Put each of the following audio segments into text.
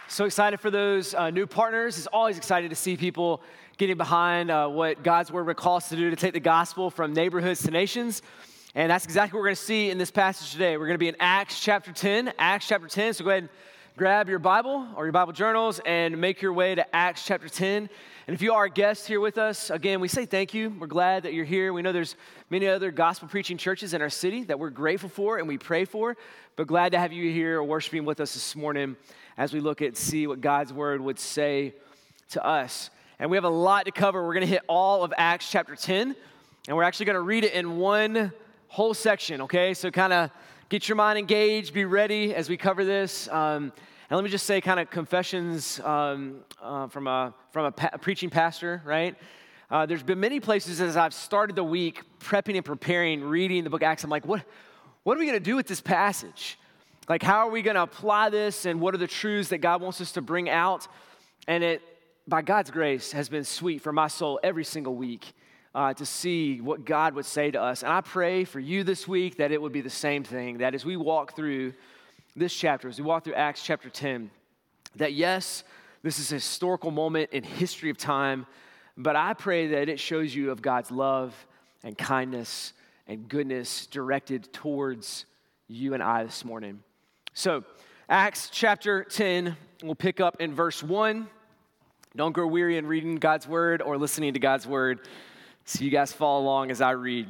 So excited for those new partners. It's always exciting to see people getting behind what God's word calls us to do, to take the gospel from neighborhoods to nations. And that's exactly what we're going to see in this passage today. We're going to be in Acts chapter 10. Acts chapter 10. So go ahead and grab your Bible or your Bible journals and make your way to Acts chapter 10. And if you are a guest here with us, again, we say thank you. We're glad that you're here. We know there's many other gospel preaching churches in our city that we're grateful for and we pray for, but glad to have you here worshiping with us this morning as we look at see what God's word would say to us. And we have a lot to cover. We're going to hit all of Acts chapter 10, and we're actually going to read it in one whole section, okay? So kind of get your mind engaged, be ready as we cover this. And let me just say kind of confessions from a preaching pastor, right? There's been many places as I've started the week prepping and preparing, reading the book of Acts, I'm like, what are we going to do with this passage? Like, how are we going to apply this, and what are the truths that God wants us to bring out? And it, by God's grace, has been sweet for my soul every single week to see what God would say to us. And I pray for you this week that it would be the same thing, that as we walk through this chapter, as we walk through Acts chapter 10, that yes, this is a historical moment in history of time, but I pray that it shows you of God's love and kindness and goodness directed towards you and I this morning. So, Acts chapter 10, we'll pick up in verse 1. Don't grow weary in reading God's word or listening to God's word, so you guys follow along as I read.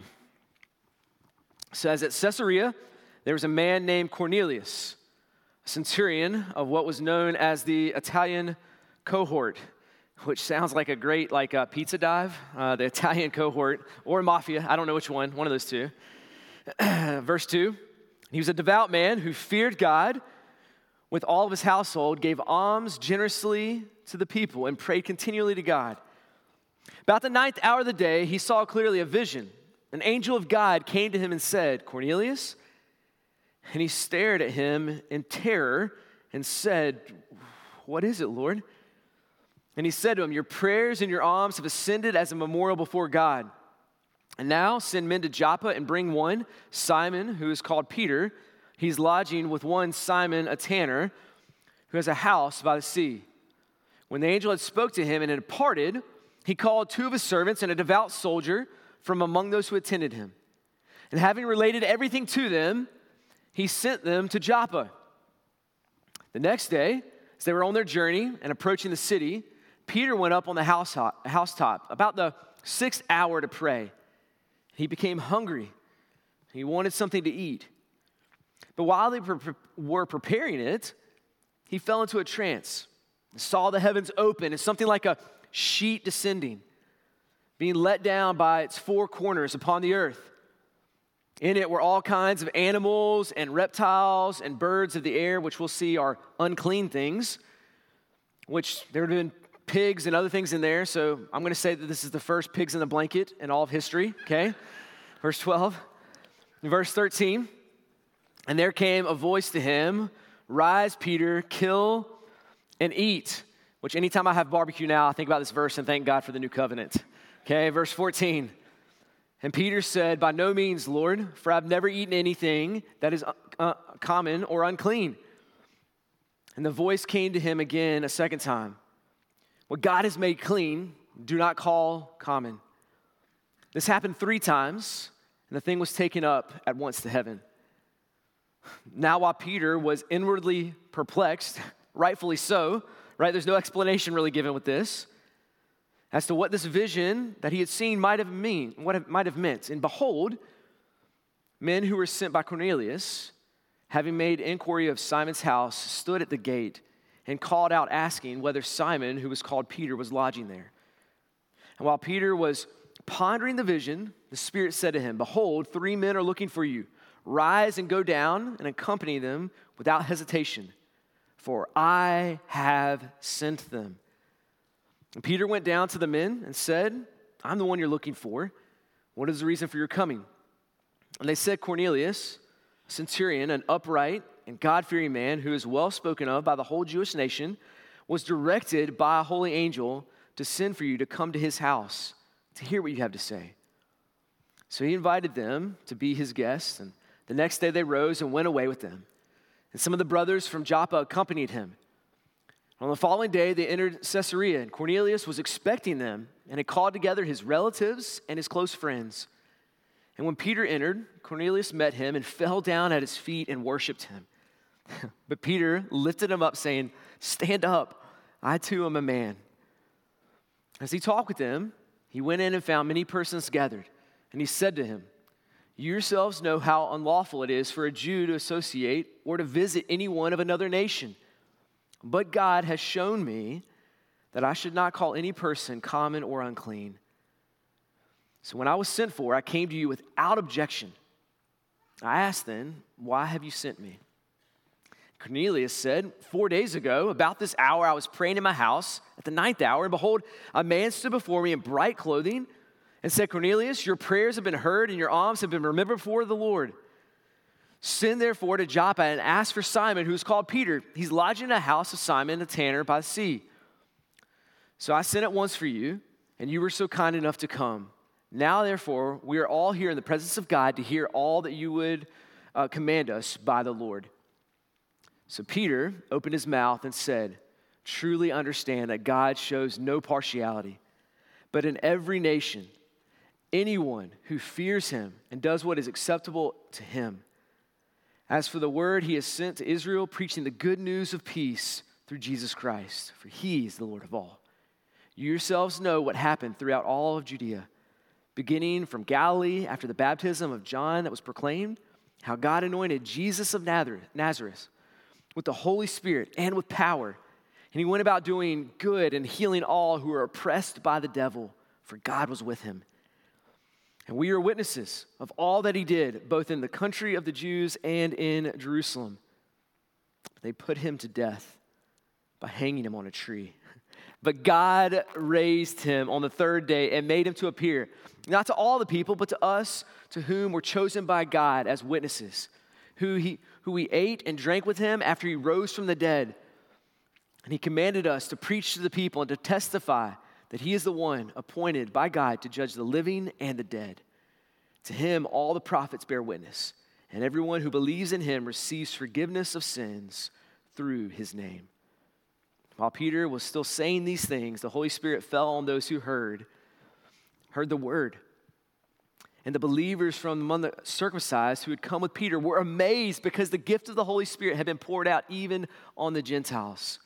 It says, at Caesarea, there was a man named Cornelius, a centurion of what was known as the Italian cohort, which sounds like a great pizza dive, the Italian cohort, or mafia, I don't know which one of those two. Verse 2, he was a devout man who feared God with all of his household, gave alms generously to the people, and prayed continually to God. About the 9th hour of the day, he saw clearly a vision. An angel of God came to him and said, Cornelius? And he stared at him in terror and said, what is it, Lord? And he said to him, your prayers and your alms have ascended as a memorial before God. And now send men to Joppa and bring one, Simon, who is called Peter. He's lodging with one Simon, a tanner, who has a house by the sea. When the angel had spoke to him and had departed, he called 2 of his servants and a devout soldier from among those who attended him. And having related everything to them, he sent them to Joppa. The next day, as they were on their journey and approaching the city, Peter went up on the housetop about the 6th hour to pray. He became hungry. He wanted something to eat. But while they were preparing it, he fell into a trance and saw the heavens open and something like a sheet descending, being let down by its 4 corners upon the earth. In it were all kinds of animals and reptiles and birds of the air, which we'll see are unclean things, which there have been pigs and other things in there. So I'm going to say that this is the first pigs in the blanket in all of history, okay? Verse 12. Verse 13. And there came a voice to him, rise, Peter, kill and eat. Which anytime I have barbecue now, I think about this verse and thank God for the new covenant. Okay, verse 14. And Peter said, by no means, Lord, for I've never eaten anything that is common or unclean. And the voice came to him again a second time. What God has made clean, do not call common. This happened 3 times, and the thing was taken up at once to heaven. Now while Peter was inwardly perplexed, rightfully so, right? There's no explanation really given with this, as to what this vision that he had seen might have meant. And behold, men who were sent by Cornelius, having made inquiry of Simon's house, stood at the gate and called out, asking whether Simon, who was called Peter, was lodging there. And while Peter was pondering the vision, the Spirit said to him, behold, 3 men are looking for you. Rise and go down and accompany them without hesitation, for I have sent them. And Peter went down to the men and said, I'm the one you're looking for. What is the reason for your coming? And they said, Cornelius, a centurion, an upright and God-fearing man who is well spoken of by the whole Jewish nation, was directed by a holy angel to send for you to come to his house to hear what you have to say. So he invited them to be his guests, and the next day they rose and went away with them. And some of the brothers from Joppa accompanied him. On the following day, they entered Caesarea, and Cornelius was expecting them and had called together his relatives and his close friends. And when Peter entered, Cornelius met him and fell down at his feet and worshiped him. But Peter lifted him up, saying, "Stand up, I too am a man." As he talked with them, he went in and found many persons gathered. And he said to him, "You yourselves know how unlawful it is for a Jew to associate or to visit anyone of another nation. But God has shown me that I should not call any person common or unclean. So when I was sent for, I came to you without objection. I asked then, 'Why have you sent me?' Cornelius said, 4 days ago, about this hour, I was praying in my house at the 9th hour, and behold, a man stood before me in bright clothing and said, 'Cornelius, your prayers have been heard and your alms have been remembered before the Lord. Send therefore to Joppa and ask for Simon, who is called Peter. He's lodging in a house of Simon, a tanner by the sea.' So I sent at once for you, and you were so kind enough to come. Now, therefore, we are all here in the presence of God to hear all that you would command us by the Lord." So Peter opened his mouth and said, "Truly understand that God shows no partiality, but in every nation, anyone who fears him and does what is acceptable to him. As for the word he has sent to Israel, preaching the good news of peace through Jesus Christ, for he is the Lord of all. You yourselves know what happened throughout all of Judea, beginning from Galilee after the baptism of John that was proclaimed, how God anointed Jesus of Nazareth with the Holy Spirit and with power. And he went about doing good and healing all who were oppressed by the devil, for God was with him. And we are witnesses of all that he did, both in the country of the Jews and in Jerusalem. They put him to death by hanging him on a tree. But God raised him on the third day and made him to appear, not to all the people, but to us, to whom were chosen by God as witnesses, who we ate and drank with him after he rose from the dead. And he commanded us to preach to the people and to testify that he is the one appointed by God to judge the living and the dead. To him all the prophets bear witness, and everyone who believes in him receives forgiveness of sins through his name." While Peter was still saying these things, the Holy Spirit fell on those who heard the word. And the believers from among the circumcised who had come with Peter were amazed because the gift of the Holy Spirit had been poured out even on the Gentiles.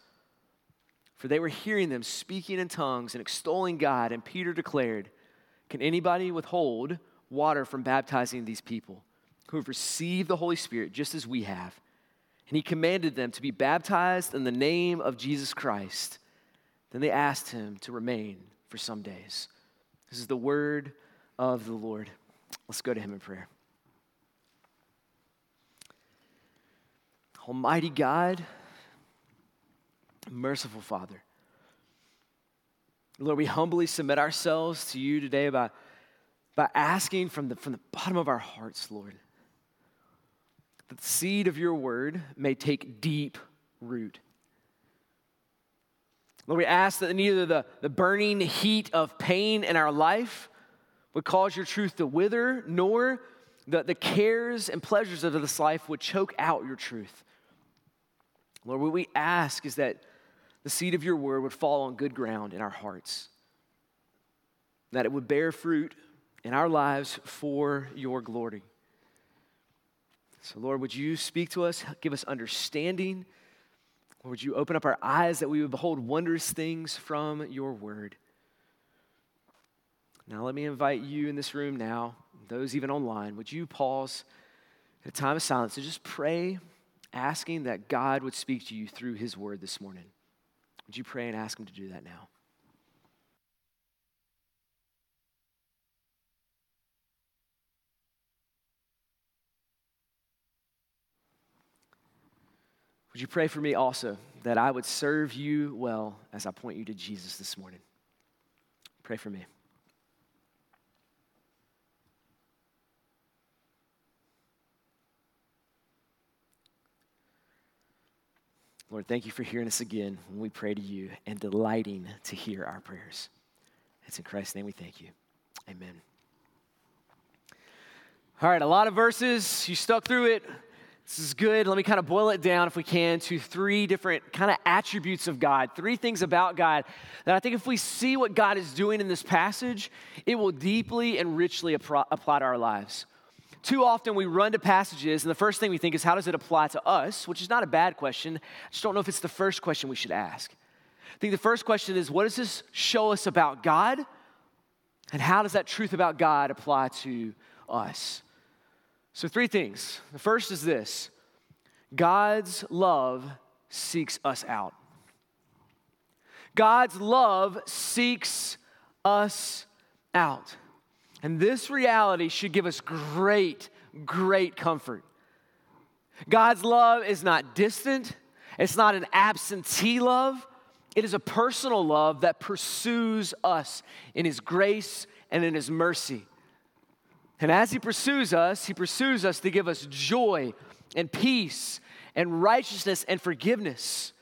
For they were hearing them speaking in tongues and extolling God, and Peter declared, "Can anybody withhold water from baptizing these people who have received the Holy Spirit just as we have?" And he commanded them to be baptized in the name of Jesus Christ. Then they asked him to remain for some days. This is the word of the Lord. Let's go to him in prayer. Almighty God, merciful Father, Lord, we humbly submit ourselves to you today by asking from the bottom of our hearts, Lord, that the seed of your word may take deep root. Lord, we ask that neither the burning heat of pain in our life would cause your truth to wither, nor the cares and pleasures of this life would choke out your truth. Lord, what we ask is that the seed of your word would fall on good ground in our hearts, that it would bear fruit in our lives for your glory. So, Lord, would you speak to us, give us understanding? Or would you open up our eyes that we would behold wondrous things from your word? Now, let me invite you in this room now, those even online, would you pause at a time of silence and just pray, asking that God would speak to you through his word this morning? Would you pray and ask him to do that now? Would you pray for me also that I would serve you well as I point you to Jesus this morning? Pray for me. Lord, thank you for hearing us again when we pray to you and delighting to hear our prayers. It's in Christ's name we thank you. Amen. All right, a lot of verses. You stuck through it. This is good. Let me kind of boil it down, if we can, to three different kind of attributes of God, three things about God that I think if we see what God is doing in this passage, it will deeply and richly apply to our lives. Too often we run to passages, and the first thing we think is, how does it apply to us? Which is not a bad question. I just don't know if it's the first question we should ask. I think the first question is, what does this show us about God? And how does that truth about God apply to us? So three things. The first is this: God's love seeks us out. God's love seeks us out. And this reality should give us great, great comfort. God's love is not distant. It's not an absentee love. It is a personal love that pursues us in His grace and in His mercy. And as He pursues us to give us joy and peace and righteousness and forgiveness.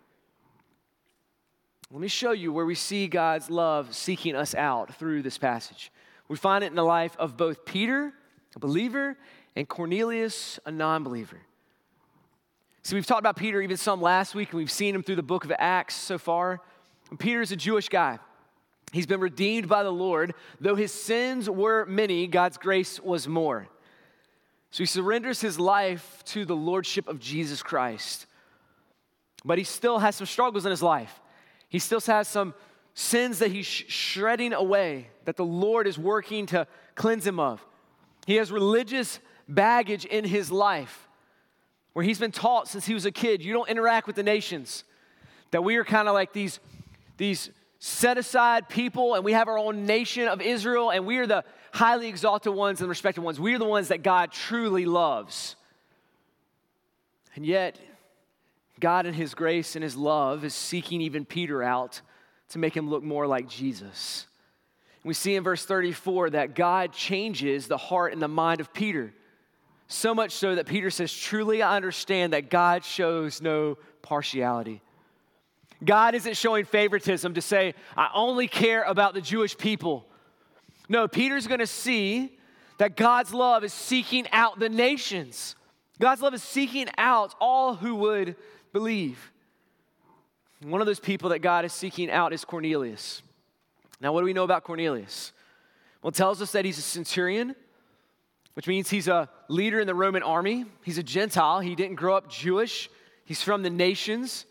Let me show you where we see God's love seeking us out through this passage. We find it in the life of both Peter, a believer, and Cornelius, a non-believer. So we've talked about Peter even some last week, and we've seen him through the book of Acts so far. And Peter is a Jewish guy. He's been redeemed by the Lord. Though his sins were many, God's grace was more. So he surrenders his life to the lordship of Jesus Christ. But he still has some struggles in his life. He still has some sins that he's shredding away, that the Lord is working to cleanse him of. He has religious baggage in his life, where he's been taught since he was a kid, you don't interact with the nations. That we are kind of like these set aside people, and we have our own nation of Israel, and we are the highly exalted ones and respected ones. We are the ones that God truly loves. And yet, God in His grace and His love is seeking even Peter out to make him look more like Jesus. And we see in verse 34 that God changes the heart and the mind of Peter. So much so that Peter says, truly I understand that God shows no partiality. God isn't showing favoritism to say, I only care about the Jewish people. No, Peter's going to see that God's love is seeking out the nations. God's love is seeking out all who would believe. And one of those people that God is seeking out is Cornelius. Now, what do we know about Cornelius? Well, it tells us that he's a centurion, which means he's a leader in the Roman army. He's a Gentile. He didn't grow up Jewish. He's from the nations.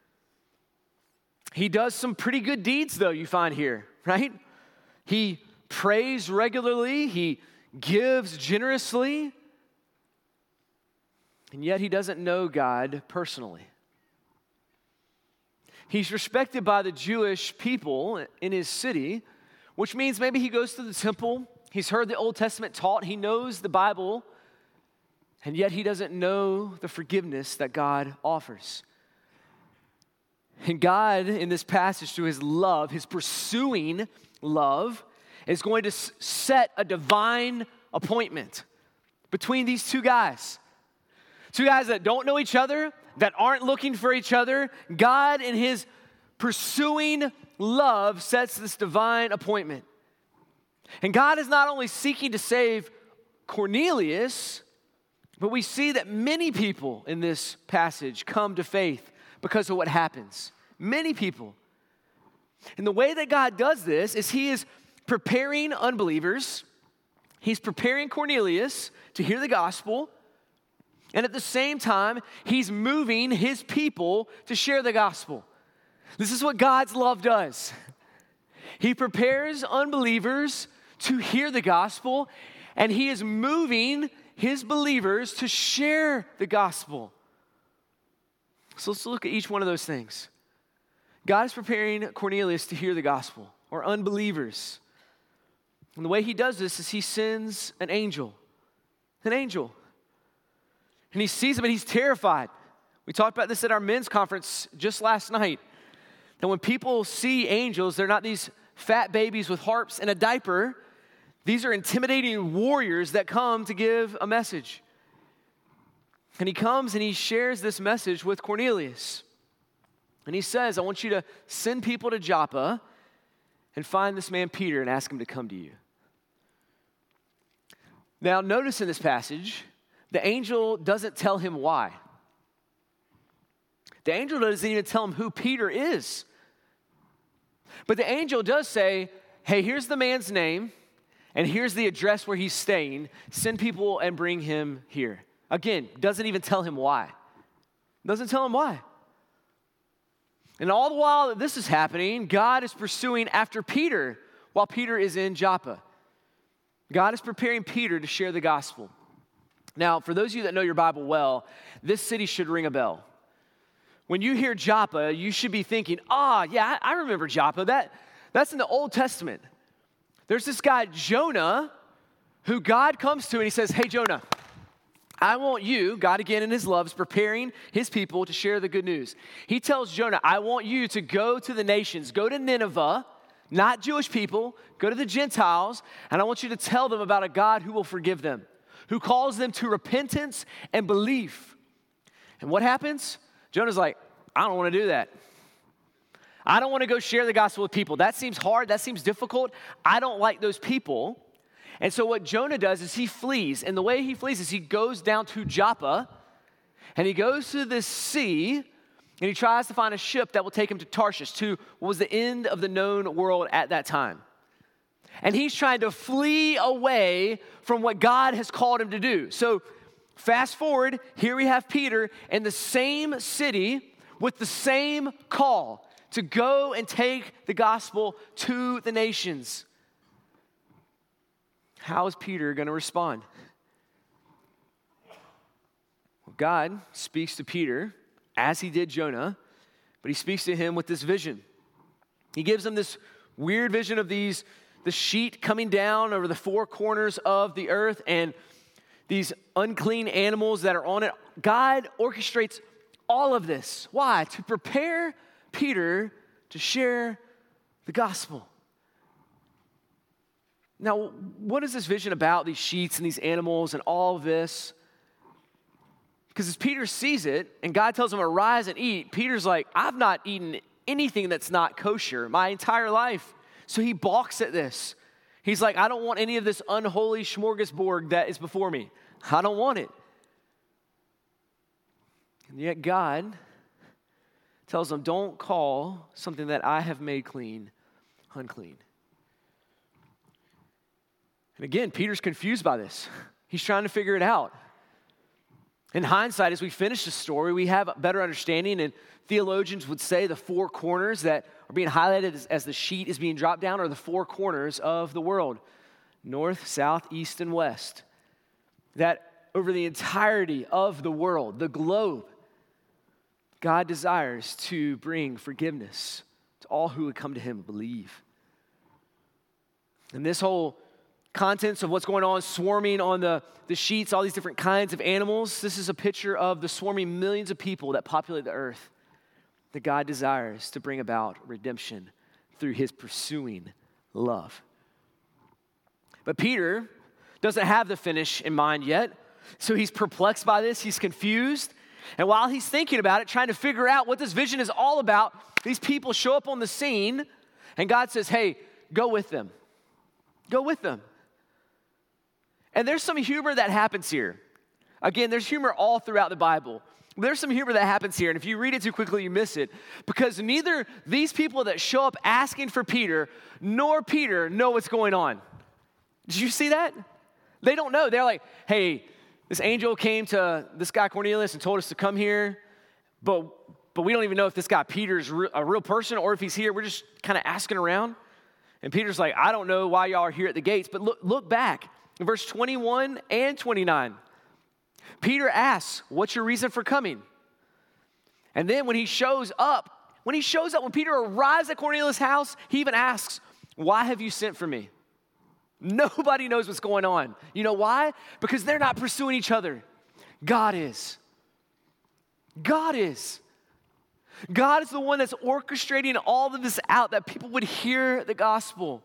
He does some pretty good deeds, though, you find here, right? He prays regularly. He gives generously. And yet he doesn't know God personally. He's respected by the Jewish people in his city, which means maybe he goes to the temple. He's heard the Old Testament taught. He knows the Bible. And yet he doesn't know the forgiveness that God offers. And God, in this passage, through His love, His pursuing love, is going to set a divine appointment between these two guys. Two guys that don't know each other, that aren't looking for each other. God, in His pursuing love, sets this divine appointment. And God is not only seeking to save Cornelius, but we see that many people in this passage come to faith because of what happens. Many people. And the way that God does this is He is preparing unbelievers. He's preparing Cornelius to hear the gospel. And at the same time, He's moving His people to share the gospel. This is what God's love does. He prepares unbelievers to hear the gospel, and He is moving His believers to share the gospel. So let's look at each one of those things. God is preparing Cornelius to hear the gospel, or unbelievers. And the way He does this is He sends an angel. An angel. And he sees him and he's terrified. We talked about this at our men's conference just last night. That when people see angels, they're not these fat babies with harps and a diaper. These are intimidating warriors that come to give a message. And he comes and he shares this message with Cornelius. And he says, I want you to send people to Joppa and find this man Peter and ask him to come to you. Now, notice in this passage the angel doesn't tell him why. The angel doesn't even tell him who Peter is. But the angel does say, hey, here's the man's name, and here's the address where he's staying. Send people and bring him here. Again, doesn't even tell him why. Doesn't tell him why. And all the while that this is happening, God is pursuing after Peter while Peter is in Joppa. God is preparing Peter to share the gospel. Now, for those of you that know your Bible well, this city should ring a bell. When you hear Joppa, you should be thinking, yeah, I remember Joppa. That's in the Old Testament. There's this guy, Jonah, who God comes to and he says, hey, Jonah, I want you, God again in his love is preparing his people to share the good news. He tells Jonah, I want you to go to the nations, go to Nineveh, not Jewish people, go to the Gentiles, and I want you to tell them about a God who will forgive them, who calls them to repentance and belief. And what happens? Jonah's like, I don't want to do that. I don't want to go share the gospel with people. That seems hard. That seems difficult. I don't like those people. And so what Jonah does is he flees. And the way he flees is he goes down to Joppa, and he goes to this sea, and he tries to find a ship that will take him to Tarshish, to what was the end of the known world at that time. And he's trying to flee away from what God has called him to do. So fast forward, here we have Peter in the same city with the same call to go and take the gospel to the nations. How is Peter going to respond? Well, God speaks to Peter as he did Jonah, but he speaks to him with this vision. He gives him this weird vision of the sheet coming down over the four corners of the earth and these unclean animals that are on it. God orchestrates all of this. Why? To prepare Peter to share the gospel. Now, what is this vision about, these sheets and these animals and all of this? Because as Peter sees it and God tells him, arise and eat, Peter's like, I've not eaten anything that's not kosher my entire life. So he balks at this. He's like, I don't want any of this unholy smorgasbord that is before me. I don't want it. And yet God tells him, don't call something that I have made clean unclean. And again, Peter's confused by this. He's trying to figure it out. In hindsight, as we finish the story, we have a better understanding, and theologians would say the four corners that are being highlighted as the sheet is being dropped down are the four corners of the world: north, south, east, and west. That over the entirety of the world, the globe, God desires to bring forgiveness to all who would come to him and believe. And this whole contents of what's going on, swarming on the sheets, all these different kinds of animals, this is a picture of the swarming millions of people that populate the earth, that God desires to bring about redemption through his pursuing love. But Peter doesn't have the finish in mind yet, so he's perplexed by this, he's confused, and while he's thinking about it, trying to figure out what this vision is all about, these people show up on the scene, and God says, hey, go with them. Go with them. And there's some humor that happens here. Again, there's humor all throughout the Bible. There's some humor that happens here, and if you read it too quickly, you miss it. Because neither these people that show up asking for Peter, nor Peter know what's going on. Did you see that? They don't know. They're like, hey, this angel came to this guy Cornelius and told us to come here, but we don't even know if this guy Peter's a real person or if he's here. We're just kind of asking around. And Peter's like, I don't know why y'all are here at the gates, but look back. In verse 21 and 29, Peter asks, what's your reason for coming? And then when Peter arrives at Cornelius' house, he even asks, why have you sent for me? Nobody knows what's going on. You know why? Because they're not pursuing each other. God is. God is. God is the one that's orchestrating all of this out, that people would hear the gospel.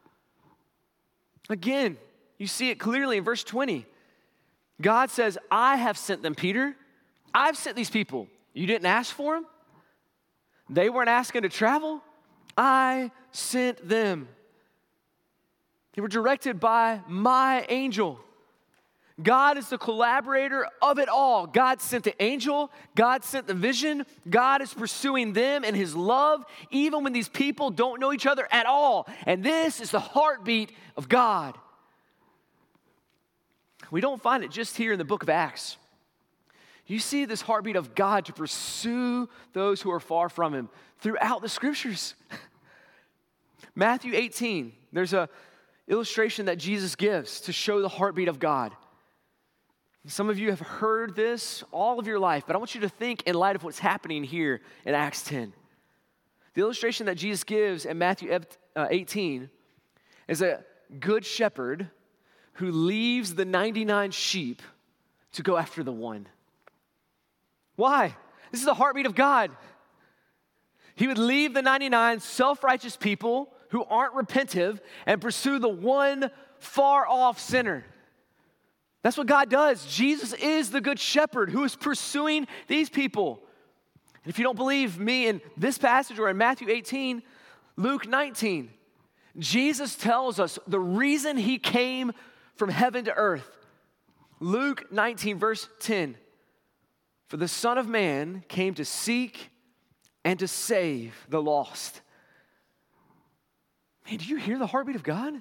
Again, you see it clearly in verse 20. God says, I have sent them, Peter. I've sent these people. You didn't ask for them? They weren't asking to travel? I sent them. They were directed by my angel. God is the collaborator of it all. God sent the angel. God sent the vision. God is pursuing them in his love, even when these people don't know each other at all. And this is the heartbeat of God. We don't find it just here in the book of Acts. You see this heartbeat of God to pursue those who are far from him throughout the scriptures. Matthew 18, there's an illustration that Jesus gives to show the heartbeat of God. Some of you have heard this all of your life, but I want you to think in light of what's happening here in Acts 10. The illustration that Jesus gives in Matthew 18 is a good shepherd who leaves the 99 sheep to go after the one. Why? This is the heartbeat of God. He would leave the 99 self-righteous people who aren't repentive and pursue the one far-off sinner. That's what God does. Jesus is the good shepherd who is pursuing these people. And if you don't believe me in this passage or in Matthew 18, Luke 19, Jesus tells us the reason he came from heaven to earth. Luke 19, verse 10. For the Son of Man came to seek and to save the lost. Man, do you hear the heartbeat of God?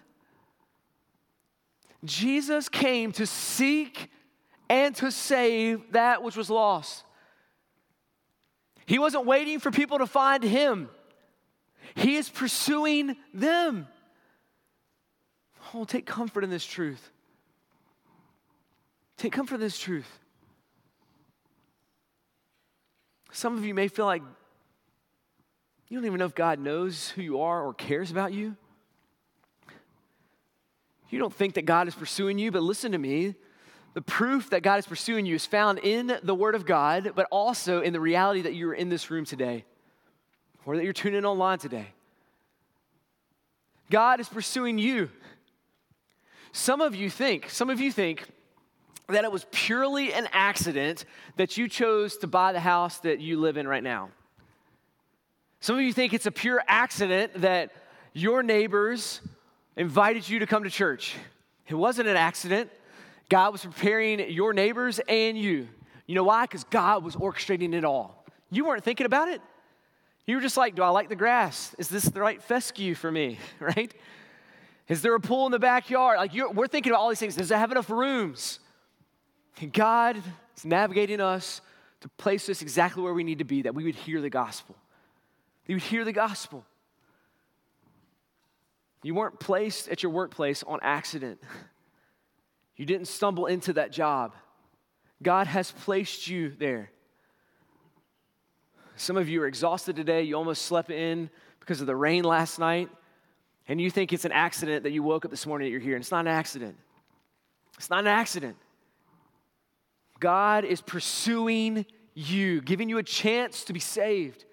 Jesus came to seek and to save that which was lost. He wasn't waiting for people to find him. He is pursuing them. Oh, take comfort in this truth. Take comfort in this truth. Some of you may feel like you don't even know if God knows who you are or cares about you. You don't think that God is pursuing you, but listen to me. The proof that God is pursuing you is found in the Word of God, but also in the reality that you're in this room today or that you're tuning in online today. God is pursuing you. Some of you think that it was purely an accident that you chose to buy the house that you live in right now. Some of you think it's a pure accident that your neighbors invited you to come to church. It wasn't an accident. God was preparing your neighbors and you. You know why? Because God was orchestrating it all. You weren't thinking about it. You were just like, do I like the grass? Is this the right fescue for me, right? Is there a pool in the backyard? We're thinking about all these things. Does it have enough rooms? And God is navigating us to place us exactly where we need to be, that we would hear the gospel. That you would hear the gospel. You weren't placed at your workplace on accident. You didn't stumble into that job. God has placed you there. Some of you are exhausted today. You almost slept in because of the rain last night. And you think it's an accident that you woke up this morning that you're here. And it's not an accident. It's not an accident. God is pursuing you, giving you a chance to be saved.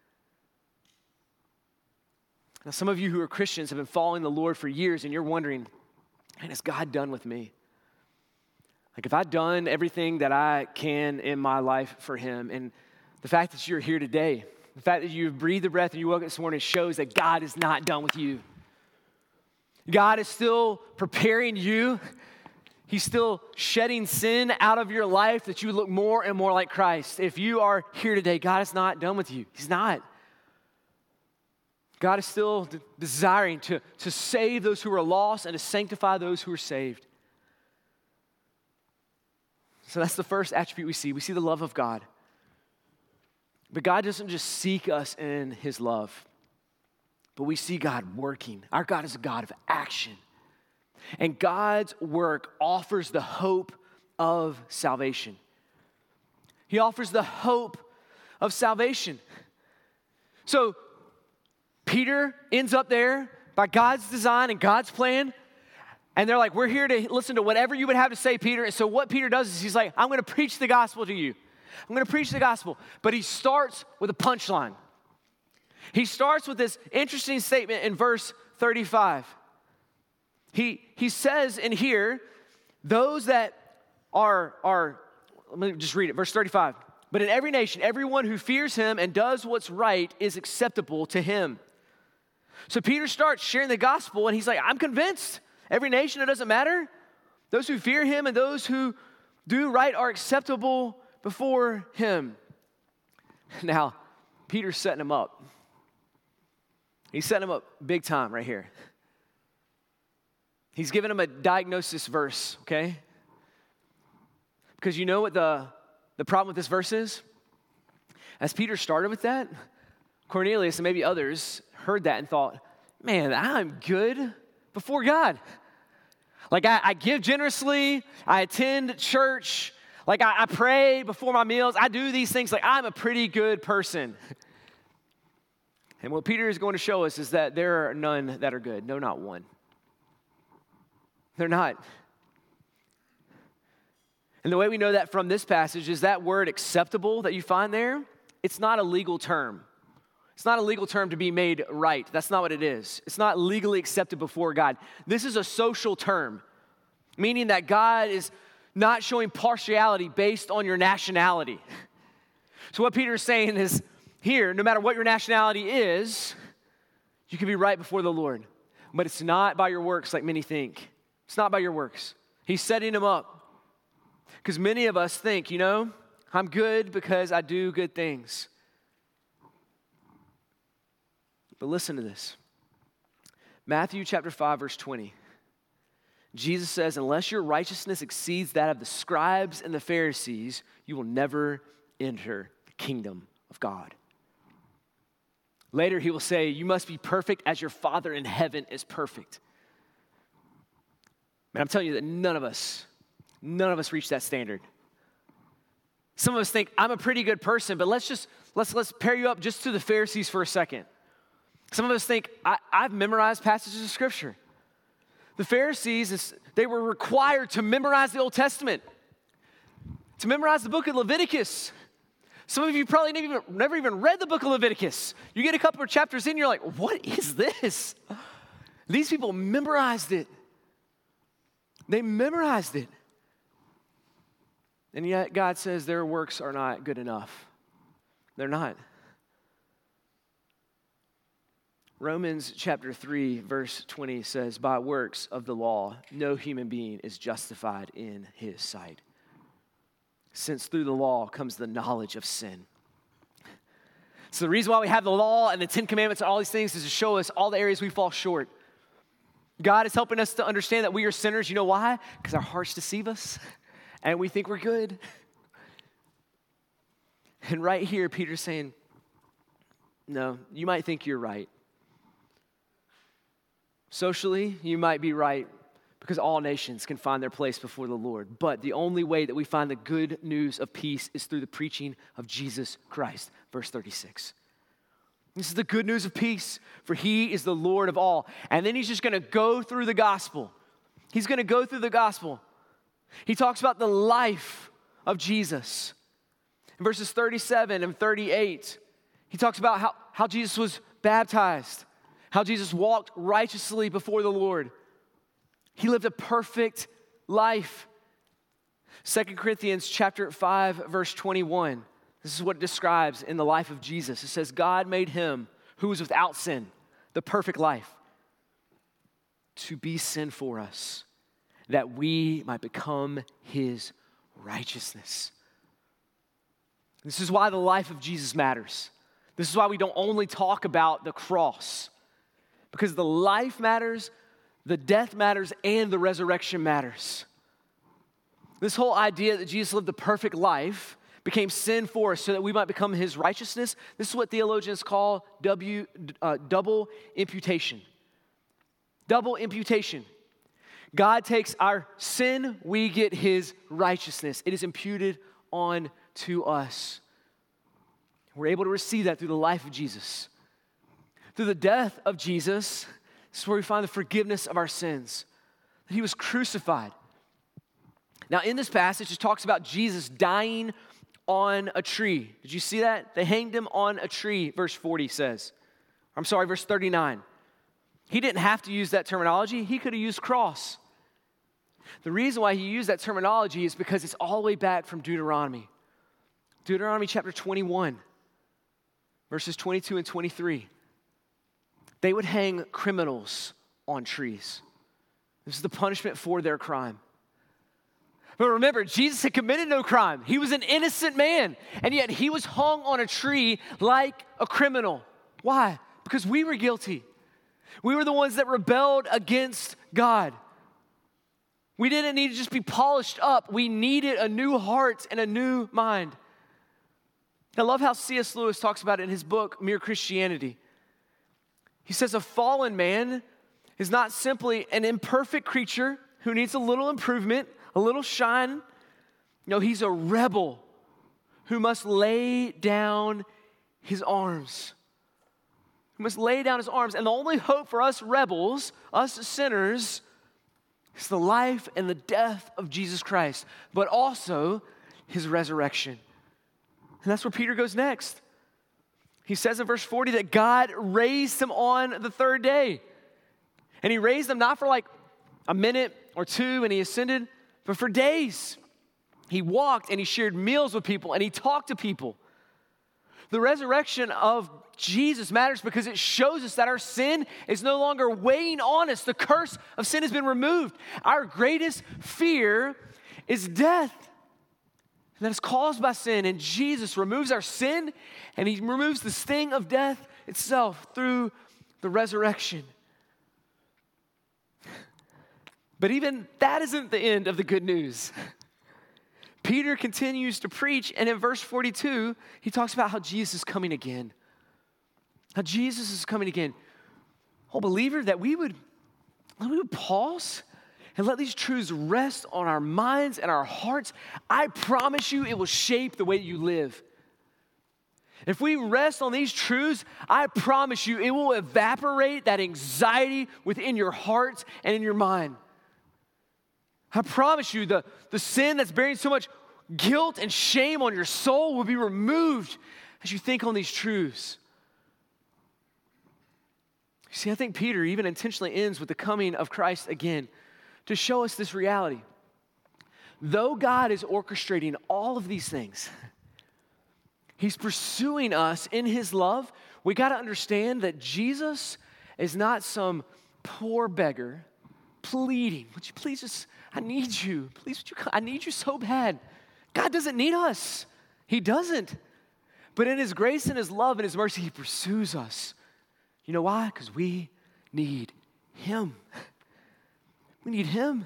Now, some of you who are Christians have been following the Lord for years, and you're wondering, man, is God done with me? Like, have I done everything that I can in my life for him? And the fact that you're here today, the fact that you've breathed the breath and you woke up this morning shows that God is not done with you. God is still preparing you. He's still shedding sin out of your life that you look more and more like Christ. If you are here today, God is not done with you. He's not. God is still desiring to save those who are lost and to sanctify those who are saved. So that's the first attribute we see. We see the love of God. But God doesn't just seek us in his love, but we see God working. Our God is a God of action. And God's work offers the hope of salvation. He offers the hope of salvation. So Peter ends up there by God's design and God's plan. And they're like, we're here to listen to whatever you would have to say, Peter. And so what Peter does is he's like, I'm going to preach the gospel to you. I'm going to preach the gospel. But he starts with a punchline. He starts with this interesting statement in verse 35. He says in here, those that are, let me just read it, verse 35. But in every nation, everyone who fears him and does what's right is acceptable to him. So Peter starts sharing the gospel and he's like, I'm convinced. Every nation, it doesn't matter. Those who fear him and those who do right are acceptable before him. Now, Peter's setting him up. He's setting him up big time right here. He's giving him a diagnosis verse, okay? Because you know what the problem with this verse is? As Peter started with that, Cornelius and maybe others heard that and thought, man, I'm good before God. Like I give generously, I attend church, like I pray before my meals, I do these things, like I'm a pretty good person. And what Peter is going to show us is that there are none that are good. No, not one. They're not. And the way we know that from this passage is that word acceptable that you find there, it's not a legal term. It's not a legal term to be made right. That's not what it is. It's not legally accepted before God. This is a social term, meaning that God is not showing partiality based on your nationality. So what Peter is saying is, here, no matter what your nationality is, you can be right before the Lord. But it's not by your works like many think. It's not by your works. He's setting them up. Because many of us think, I'm good because I do good things. But listen to this. Matthew chapter 5, verse 20. Jesus says, unless your righteousness exceeds that of the scribes and the Pharisees, you will never enter the kingdom of God. Later, he will say, you must be perfect as your Father in heaven is perfect. Man, I'm telling you that none of us reach that standard. Some of us think, I'm a pretty good person, but let's pair you up just to the Pharisees for a second. Some of us think, I've memorized passages of Scripture. The Pharisees, they were required to memorize the Old Testament, to memorize the book of Leviticus. Some of you probably never even read the book of Leviticus. You get a couple of chapters in, you're like, what is this? These people memorized it. They memorized it. And yet God says their works are not good enough. They're not. Romans chapter 3, verse 20 says, by works of the law, no human being is justified in his sight, since through the law comes the knowledge of sin. So the reason why we have the law and the 10 Commandments and all these things is to show us all the areas we fall short. God is helping us to understand that we are sinners. You know why? Because our hearts deceive us and we think we're good. And right here, Peter's saying, no, you might think you're right. Socially, you might be right because all nations can find their place before the Lord. But the only way that we find the good news of peace is through the preaching of Jesus Christ. Verse 36. This is the good news of peace, for he is the Lord of all. And then he's just going to go through the gospel. He's going to go through the gospel. He talks about the life of Jesus. In verses 37 and 38, he talks about how Jesus was baptized, how Jesus walked righteously before the Lord. He lived a perfect life. 2 Corinthians chapter 5, verse 21. This is what it describes in the life of Jesus. It says, God made him who was without sin, the perfect life, to be sin for us, that we might become his righteousness. This is why the life of Jesus matters. This is why we don't only talk about the cross, because the life matters, the death matters, and the resurrection matters. This whole idea that Jesus lived the perfect life, became sin for us so that we might become his righteousness, this is what theologians call double imputation. Double imputation. God takes our sin, we get his righteousness. It is imputed on to us. We're able to receive that through the life of Jesus. Through the death of Jesus, this is where we find the forgiveness of our sins. That he was crucified. Now in this passage, it talks about Jesus dying on a tree. Did you see that? They hanged him on a tree, verse 40 says. Verse 39. He didn't have to use that terminology. He could have used cross. The reason why he used that terminology is because it's all the way back from Deuteronomy. Deuteronomy chapter 21, verses 22 and 23. They would hang criminals on trees. This is the punishment for their crime. But remember, Jesus had committed no crime. He was an innocent man, and yet he was hung on a tree like a criminal. Why? Because we were guilty. We were the ones that rebelled against God. We didn't need to just be polished up. We needed a new heart and a new mind. I love how C.S. Lewis talks about it in his book, Mere Christianity. He says a fallen man is not simply an imperfect creature who needs a little improvement, a little shine. No, he's a rebel who must lay down his arms. Who must lay down his arms. And the only hope for us rebels, us sinners, is the life and the death of Jesus Christ, but also his resurrection. And that's where Peter goes next. He says in verse 40 that God raised him on the third day. And he raised him not for like a minute or two and he ascended, but for days. He walked and he shared meals with people and he talked to people. The resurrection of Jesus matters because it shows us that our sin is no longer weighing on us. The curse of sin has been removed. Our greatest fear is death. And that is caused by sin. And Jesus removes our sin and he removes the sting of death itself through the resurrection. But even that isn't the end of the good news. Peter continues to preach, and in verse 42, he talks about how Jesus is coming again. How Jesus is coming again. Oh, believer, that we would pause and let these truths rest on our minds and our hearts. I promise you it will shape the way you live. If we rest on these truths, I promise you it will evaporate that anxiety within your heart and in your mind. I promise you the sin that's bearing so much guilt and shame on your soul will be removed as you think on these truths. You see, I think Peter even intentionally ends with the coming of Christ again to show us this reality. Though God is orchestrating all of these things, he's pursuing us in his love. We got to understand that Jesus is not some poor beggar pleading, would you please just, I need you. Please, would you come? I need you so bad. God doesn't need us. He doesn't. But in his grace and his love and his mercy, he pursues us. You know why? Because we need him. We need him.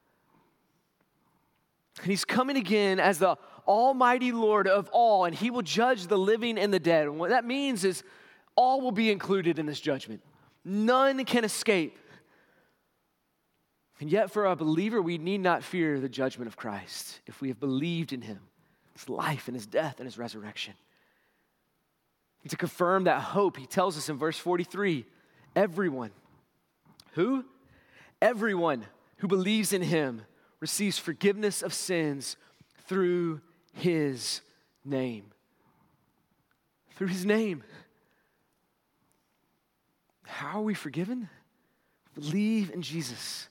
And he's coming again as the almighty Lord of all, and he will judge the living and the dead. And what that means is all will be included in this judgment. None can escape. And yet for a believer, we need not fear the judgment of Christ if we have believed in him, his life and his death and his resurrection. And to confirm that hope, he tells us in verse 43, everyone, who? Everyone who believes in him receives forgiveness of sins through his name. Through his name. How are we forgiven? Believe in Jesus.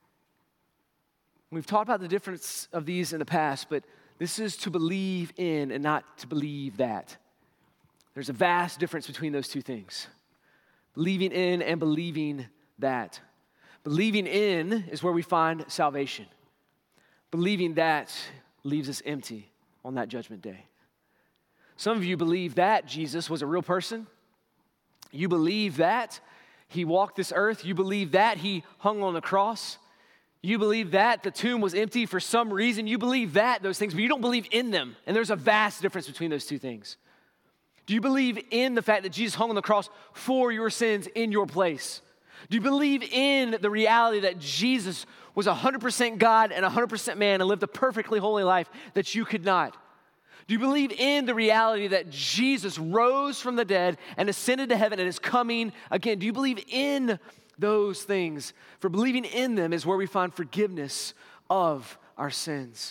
We've talked about the difference of these in the past, but this is to believe in and not to believe that. There's a vast difference between those two things. Believing in and believing that. Believing in is where we find salvation. Believing that leaves us empty on that judgment day. Some of you believe that Jesus was a real person. You believe that he walked this earth. You believe that he hung on the cross. You believe that the tomb was empty for some reason. You believe that, those things, but you don't believe in them. And there's a vast difference between those two things. Do you believe in the fact that Jesus hung on the cross for your sins in your place? Do you believe in the reality that Jesus was 100% God and 100% man and lived a perfectly holy life that you could not? Do you believe in the reality that Jesus rose from the dead and ascended to heaven and is coming again? Do you believe in those things? For believing in them is where we find forgiveness of our sins.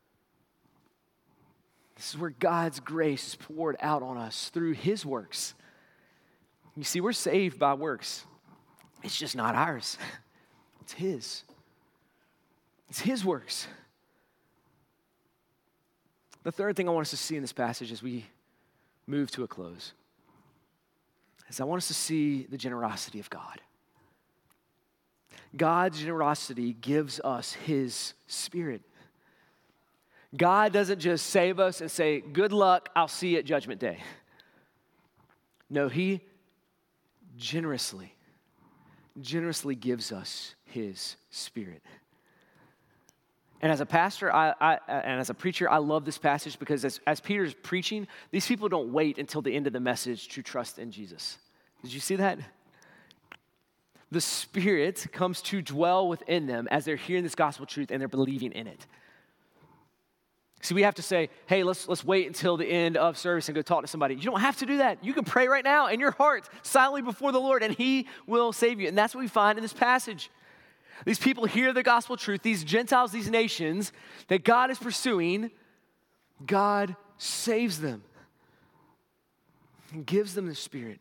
This is where God's grace is poured out on us through his works. You see, we're saved by works. It's just not ours. It's his. It's his works. The third thing I want us to see in this passage as we move to a close is I want us to see the generosity of God. God's generosity gives us his Spirit. God doesn't just save us and say, good luck, I'll see you at Judgment Day. No, he generously gives us his Spirit. And as a pastor, and as a preacher, I love this passage because as Peter's preaching, these people don't wait until the end of the message to trust in Jesus. Did you see that? The Spirit comes to dwell within them as they're hearing this gospel truth and they're believing in it. See, we have to say, hey, let's wait until the end of service and go talk to somebody. You don't have to do that. You can pray right now in your heart, silently before the Lord, and he will save you. And that's what we find in this passage. These people hear the gospel truth, these Gentiles, these nations that God is pursuing, God saves them and gives them the Spirit.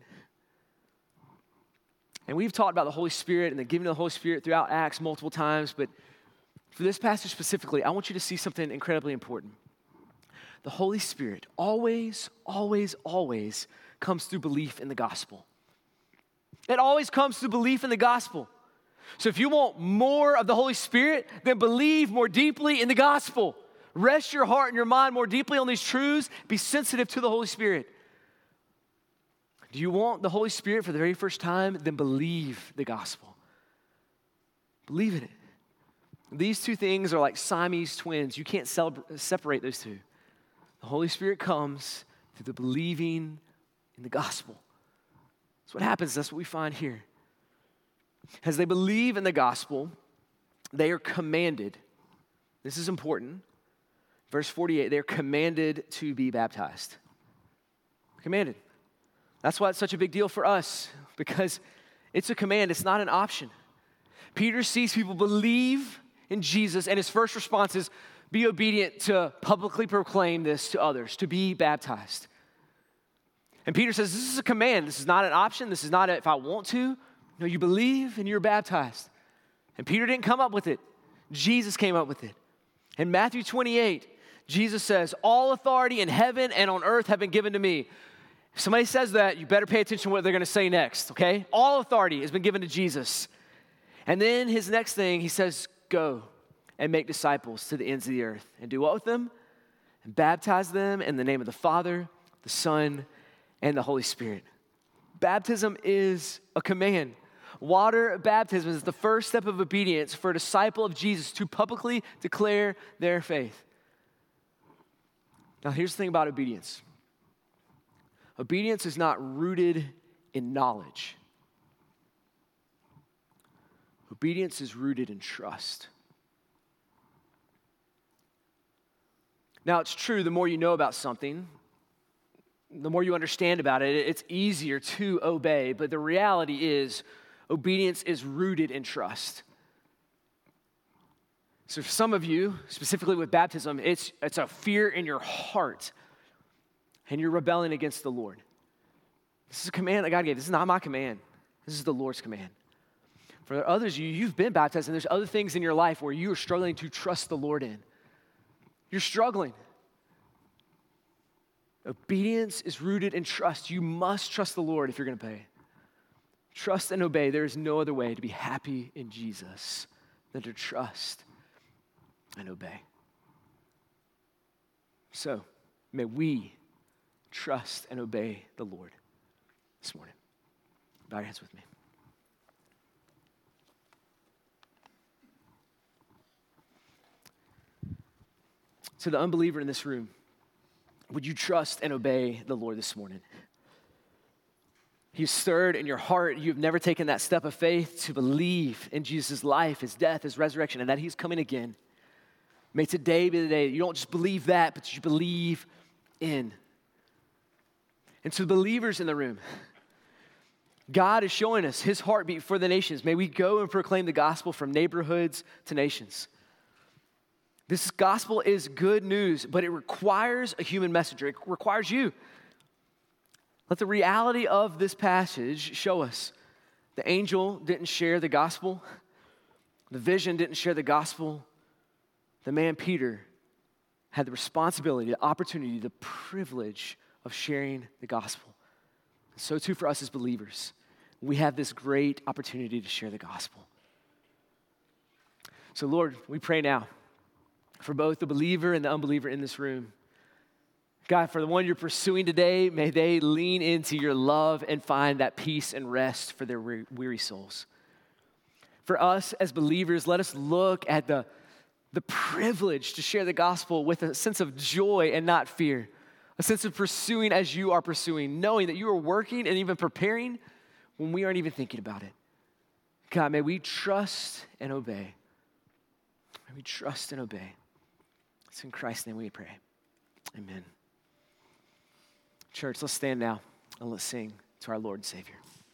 And we've talked about the Holy Spirit and the giving of the Holy Spirit throughout Acts multiple times, but for this passage specifically, I want you to see something incredibly important. The Holy Spirit always comes through belief in the gospel. It always comes through belief in the gospel. So if you want more of the Holy Spirit, then believe more deeply in the gospel. Rest your heart and your mind more deeply on these truths. Be sensitive to the Holy Spirit. Do you want the Holy Spirit for the very first time? Then believe the gospel. Believe in it. These two things are like Siamese twins. You can't separate those two. The Holy Spirit comes through the believing in the gospel. That's what happens. That's what we find here. As they believe in the gospel, they are commanded. This is important. Verse 48, they're commanded to be baptized. Commanded. That's why it's such a big deal for us, because it's a command. It's not an option. Peter sees people believe in Jesus, and his first response is, be obedient to publicly proclaim this to others, to be baptized. And Peter says, this is a command. This is not an option. This is not if I want to. No, you believe and you're baptized. And Peter didn't come up with it. Jesus came up with it. In Matthew 28, Jesus says, all authority in heaven and on earth have been given to me. If somebody says that, you better pay attention to what they're going to say next, okay? All authority has been given to Jesus. And then his next thing, he says, go and make disciples to the ends of the earth. And do what with them? And baptize them in the name of the Father, the Son, and the Holy Spirit. Baptism is a command. Water baptism is the first step of obedience for a disciple of Jesus to publicly declare their faith. Now, here's the thing about obedience. Obedience is not rooted in knowledge. Obedience is rooted in trust. Now, it's true, the more you know about something, the more you understand about it, it's easier to obey. But the reality is, obedience is rooted in trust. So for some of you, specifically with baptism, it's a fear in your heart, and you're rebelling against the Lord. This is a command that God gave. This is not my command. This is the Lord's command. For others, you've been baptized, and there's other things in your life where you are struggling to trust the Lord in. You're struggling. Obedience is rooted in trust. You must trust the Lord if you're going to pay. Trust and obey. There is no other way to be happy in Jesus than to trust and obey. So, may we trust and obey the Lord this morning. Bow your heads with me. To the unbeliever in this room, would you trust and obey the Lord this morning? He's stirred in your heart. You've never taken that step of faith to believe in Jesus' life, his death, his resurrection, and that he's coming again. May today be the day you don't just believe that, but you believe in. And to the believers in the room, God is showing us his heartbeat for the nations. May we go and proclaim the gospel from neighborhoods to nations. This gospel is good news, but it requires a human messenger. It requires you. Let the reality of this passage show us. The angel didn't share the gospel. The vision didn't share the gospel. The man Peter had the responsibility, the opportunity, the privilege of sharing the gospel. And so too for us as believers. We have this great opportunity to share the gospel. So Lord, we pray now for both the believer and the unbeliever in this room. God, for the one you're pursuing today, may they lean into your love and find that peace and rest for their weary souls. For us as believers, let us look at the privilege to share the gospel with a sense of joy and not fear, a sense of pursuing as you are pursuing, knowing that you are working and even preparing when we aren't even thinking about it. God, may we trust and obey. May we trust and obey. It's in Christ's name we pray. Amen. Church, let's stand now and let's sing to our Lord and Savior.